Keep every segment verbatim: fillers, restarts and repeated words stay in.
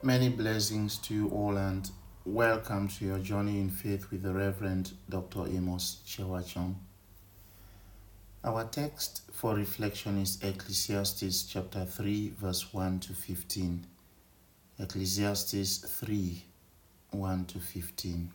Many blessings to you all and welcome to your journey in faith with the Reverend Doctor Amos Chewachong. Our text for reflection is Ecclesiastes chapter three verse one to fifteen. Ecclesiastes three, one to fifteen.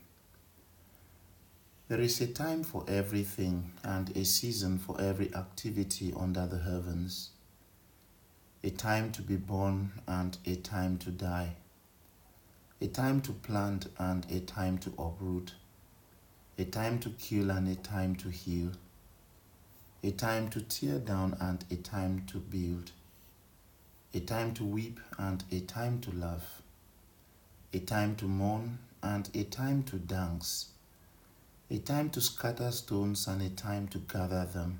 There is a time for everything and a season for every activity under the heavens. A time to be born and a time to die. A time to plant and a time to uproot. A time to kill and a time to heal. A time to tear down and a time to build. A time to weep and a time to laugh. A time to mourn and a time to dance. A time to scatter stones and a time to gather them.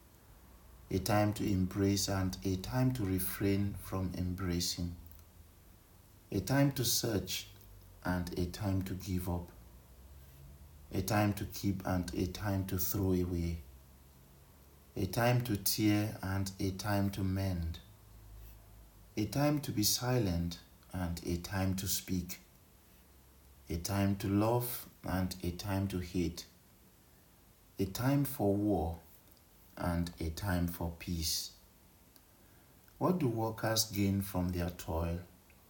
A time to embrace and a time to refrain from embracing. A time to search and a time to give up. A time to keep and a time to throw away. A time to tear and a time to mend. A time to be silent and a time to speak. A time to love and a time to hate. A time for war and a time for peace. What do workers gain from their toil?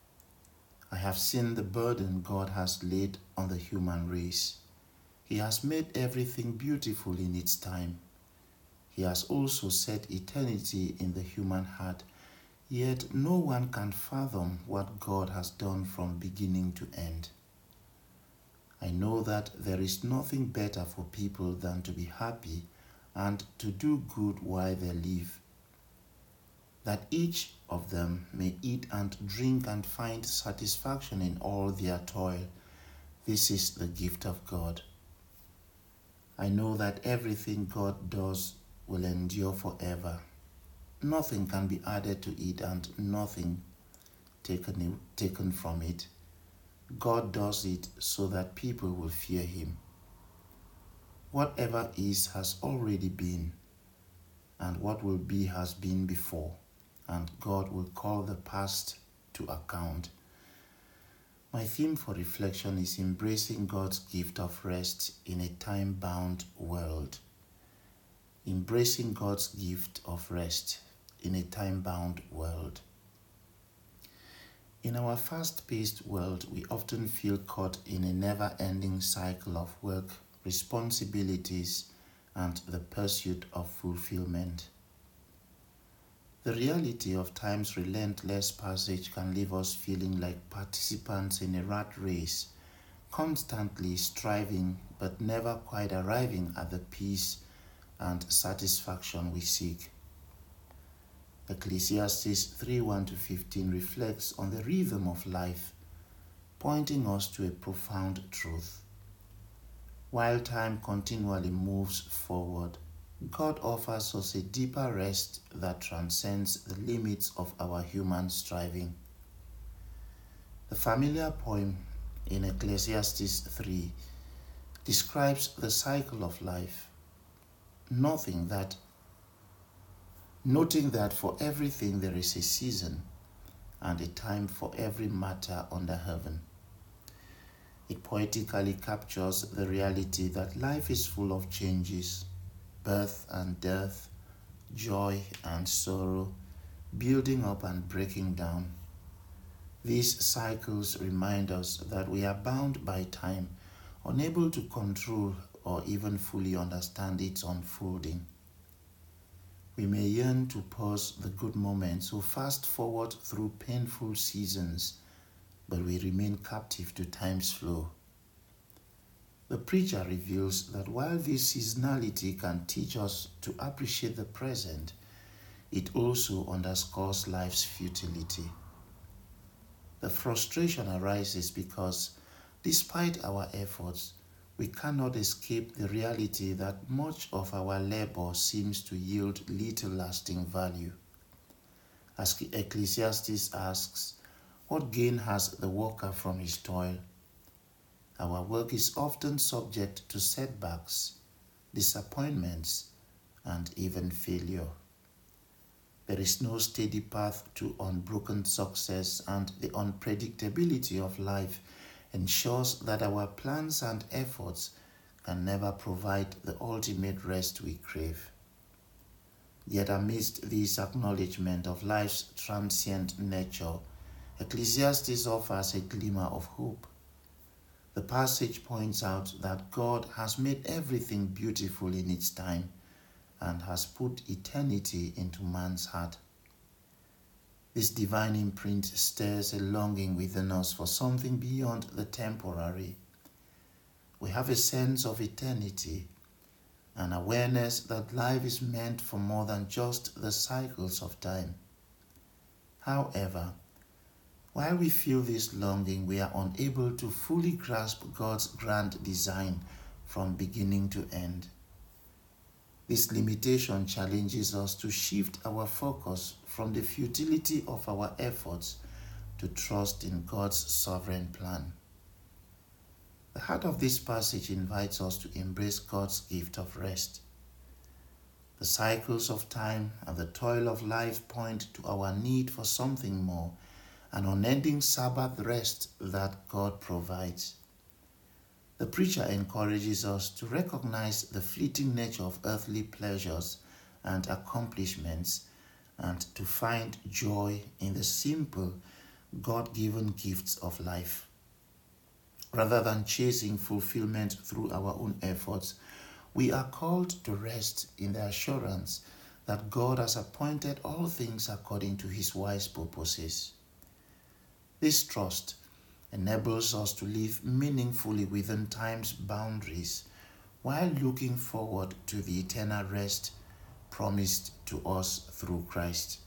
I have seen the burden God has laid on the human race. He has made everything beautiful in its time. He has also set eternity in the human heart, yet no one can fathom what God has done from beginning to end. I know that there is nothing better for people than to be happy and to do good while they live, that each of them may eat and drink and find satisfaction in all their toil. This is the gift of God. I know that everything God does will endure forever. Nothing can be added to it and nothing taken, taken from it. God does it so that people will fear him. Whatever is has already been, and what will be has been before, and God will call the past to account. My theme for reflection is embracing God's gift of rest in a time-bound world. Embracing God's gift of rest in a time-bound world. In our fast-paced world, we often feel caught in a never-ending cycle of work, responsibilities, and the pursuit of fulfillment. The reality of time's relentless passage can leave us feeling like participants in a rat race, constantly striving but never quite arriving at the peace and satisfaction we seek. Ecclesiastes three, one to fifteen reflects on the rhythm of life, pointing us to a profound truth. While time continually moves forward, God offers us a deeper rest that transcends the limits of our human striving. The familiar poem in Ecclesiastes three describes the cycle of life, nothing that, noting that for everything there is a season and a time for every matter under heaven. It poetically captures the reality that life is full of changes, birth and death, joy and sorrow, building up and breaking down. These cycles remind us that we are bound by time, unable to control or even fully understand its unfolding. We may yearn to pause the good moments or fast forward through painful seasons, but we remain captive to time's flow. The preacher reveals that while this seasonality can teach us to appreciate the present, it also underscores life's futility. The frustration arises because, despite our efforts, we cannot escape the reality that much of our labor seems to yield little lasting value. As Ecclesiastes asks, what gain has the worker from his toil? Our work is often subject to setbacks, disappointments, and even failure. There is no steady path to unbroken success, and the unpredictability of life ensures that our plans and efforts can never provide the ultimate rest we crave. Yet amidst this acknowledgement of life's transient nature, Ecclesiastes offers a glimmer of hope. The passage points out that God has made everything beautiful in its time and has put eternity into man's heart. This divine imprint stirs a longing within us for something beyond the temporary. We have a sense of eternity, an awareness that life is meant for more than just the cycles of time. However, while we feel this longing, we are unable to fully grasp God's grand design from beginning to end. This limitation challenges us to shift our focus from the futility of our efforts to trust in God's sovereign plan. The heart of this passage invites us to embrace God's gift of rest. The cycles of time and the toil of life point to our need for something more, an unending Sabbath rest that God provides. The preacher encourages us to recognize the fleeting nature of earthly pleasures and accomplishments and to find joy in the simple, God-given gifts of life. Rather than chasing fulfillment through our own efforts, we are called to rest in the assurance that God has appointed all things according to his wise purposes. This trust enables us to live meaningfully within time's boundaries while looking forward to the eternal rest promised to us through Christ.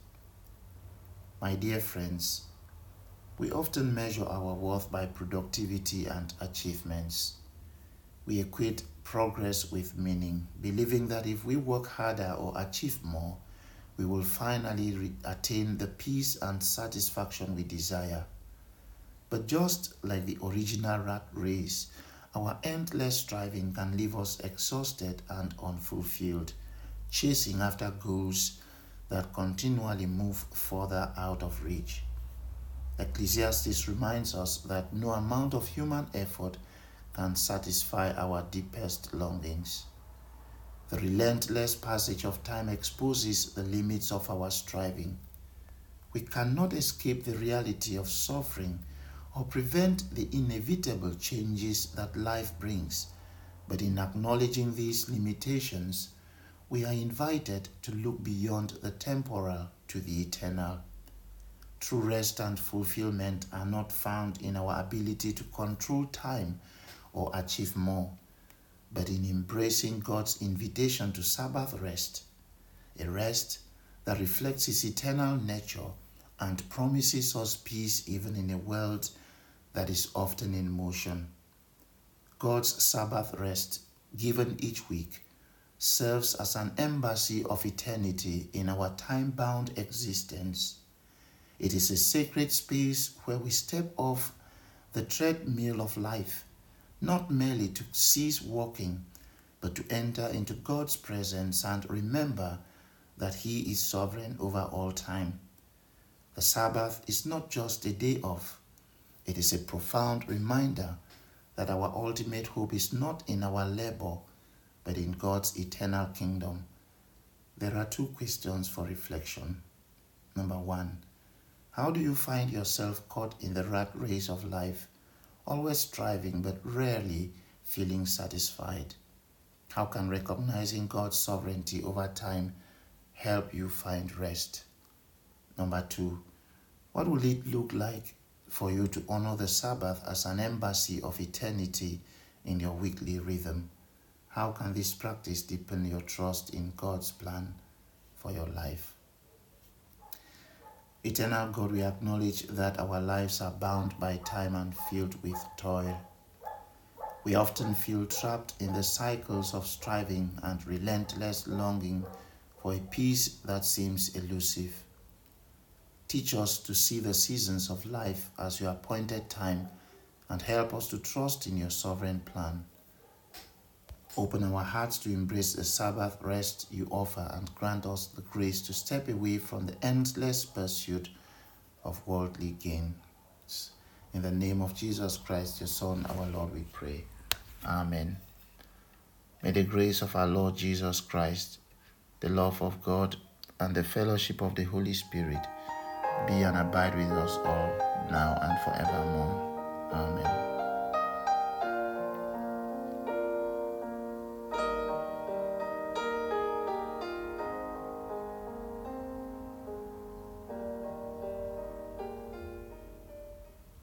My dear friends, we often measure our worth by productivity and achievements. We equate progress with meaning, believing that if we work harder or achieve more, we will finally re- attain the peace and satisfaction we desire. But just like the original rat race, our endless striving can leave us exhausted and unfulfilled, chasing after goals that continually move further out of reach. Ecclesiastes reminds us that no amount of human effort can satisfy our deepest longings. The relentless passage of time exposes the limits of our striving. We cannot escape the reality of suffering or prevent the inevitable changes that life brings, but in acknowledging these limitations, we are invited to look beyond the temporal to the eternal. True rest and fulfillment are not found in our ability to control time or achieve more, but in embracing God's invitation to Sabbath rest, a rest that reflects his eternal nature and promises us peace even in a world that is often in motion. God's Sabbath rest, given each week, serves as an embassy of eternity in our time-bound existence. It is a sacred space where we step off the treadmill of life, not merely to cease walking, but to enter into God's presence and remember that he is sovereign over all time. The Sabbath is not just a day off. It is a profound reminder that our ultimate hope is not in our labor, but in God's eternal kingdom. There are two questions for reflection. Number one, how do you find yourself caught in the rat race of life, always striving but rarely feeling satisfied? How can recognizing God's sovereignty over time help you find rest? Number two, what will it look like for you to honor the Sabbath as an embassy of eternity in your weekly rhythm? How can this practice deepen your trust in God's plan for your life? Eternal God, we acknowledge that our lives are bound by time and filled with toil. We often feel trapped in the cycles of striving and relentless longing for a peace that seems elusive. Teach us to see the seasons of life as your appointed time and help us to trust in your sovereign plan. Open our hearts to embrace the Sabbath rest you offer and grant us the grace to step away from the endless pursuit of worldly gains. In the name of Jesus Christ, your Son, our Lord, we pray. Amen. May the grace of our Lord Jesus Christ, the love of God, and the fellowship of the Holy Spirit be and abide with us all, now and forevermore. Amen.